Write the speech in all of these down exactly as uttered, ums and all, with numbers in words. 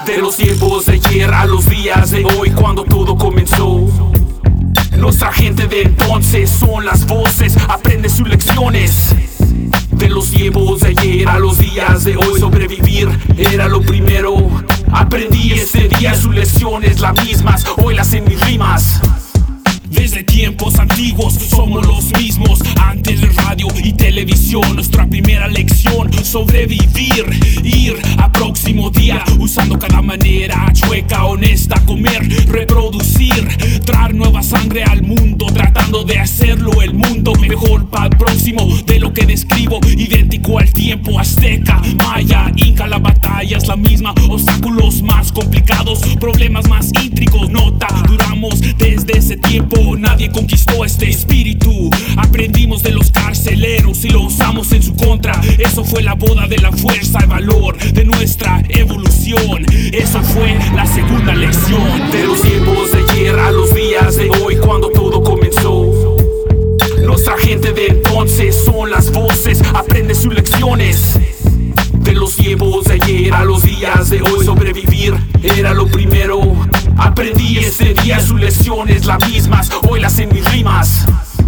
De los tiempos de ayer a los días de hoy, cuando todo comenzó. Nuestra gente de entonces son las voces, aprende sus lecciones. De los tiempos de ayer a los días de hoy, sobrevivir era lo primero. Aprendí ese día sus lecciones, las mismas, hoy las en mis rimas. Desde tiempos antiguos somos los mismos. Antes de radio y televisión, nuestra primera lección: sobrevivir, ir a próximo día, usando cada manera chueca, honesta, comer, reproducir, traer nueva sangre al mundo, tratando de hacerlo el mundo mejor para el próximo. De lo que describo, idéntico al tiempo azteca, maya, inca, la batalla es la misma, obstáculos más complicados, problemas más íntricos, nota, duramos desde ese tiempo. Nadie conquistó este espíritu. Aprendimos de los carceleros y lo usamos en su contra. Eso fue la boda de la fuerza y valor de nuestra evolución. Eso fue la segunda lección. De los tiempos de ayer a los días de hoy, cuando todo comenzó. Nuestra gente de entonces son las voces, aprende sus lecciones. De los tiempos de ayer a los días de hoy, sobrevivir era lo primero. Aprendí ese día sus lecciones, las mismas, hoy las en mis rimas.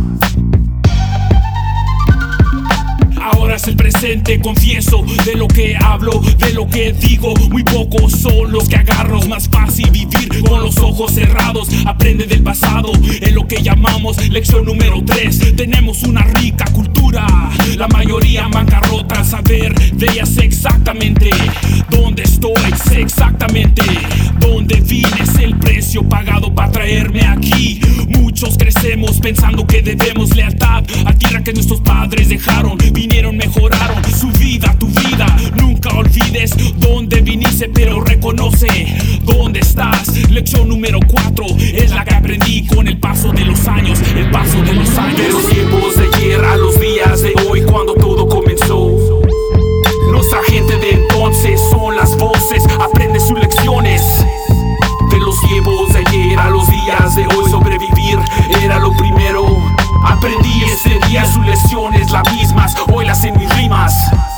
Ahora es el presente, confieso de lo que hablo, de lo que digo. Muy pocos son los que agarro, es más fácil vivir con los ojos cerrados. Aprende del pasado, en lo que llamamos lección número tres. Tenemos una rica cultura, la mayoría en bancarrota. Saber de ella, sé exactamente dónde estoy, sé exactamente dónde vine, es el precio pagado para traerme aquí. Muchos crecemos pensando que debemos lealtad a tierra que nuestros padres dejaron. Vinieron, mejoraron su vida, tu vida. Nunca olvides dónde viniste, pero reconoce dónde estás. Lección número cuatro es la que aprendí con el paso de los años, el paso de los años. De los tiempos de ayer a los días de hoy, cuando todo comenzó. Nuestra gente de entonces son las voces, aprende sus lecciones. De los tiempos de ayer a los días de hoy, sobrevivir era lo primero. Aprendí ese día sus lecciones, las mismas, hoy las en mis rimas.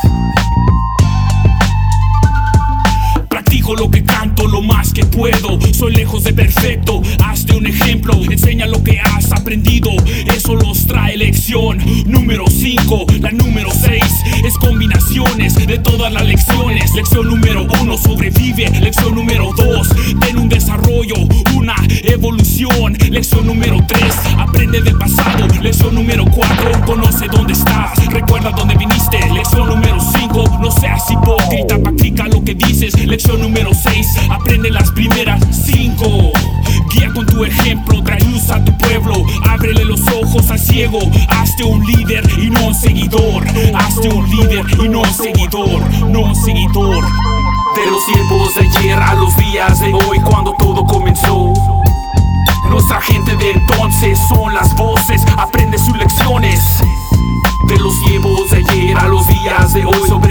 Practico lo que canto, lo más que puedo. Soy lejos de perfecto, hazte un ejemplo. Enseña lo que has aprendido, eso los trae lección número cinco. La número seis es combinaciones de todas las lecciones. Lección número uno, sobrevive. Lección número dos, ten un desarrollo, una evolución. Lección número tres, aprende del pasado. Lección número cuatro, conoce dónde estás, recuerda dónde viniste. Lección número cinco, no seas hipócrita, practica lo que dices. Lección número seis, aprende las primeras cinco. Guía con tu ejemplo, trae luz a tu pueblo. Ábrele los ojos al ciego, hazte un líder y no un seguidor. Hazte un líder y no un seguidor, no un seguidor. De los tiempos de ayer a los días de hoy, cuando todo comenzó. Nuestra gente de entonces son las voces, aprende sus lecciones. De los tiempos de ayer a los días de hoy, sobre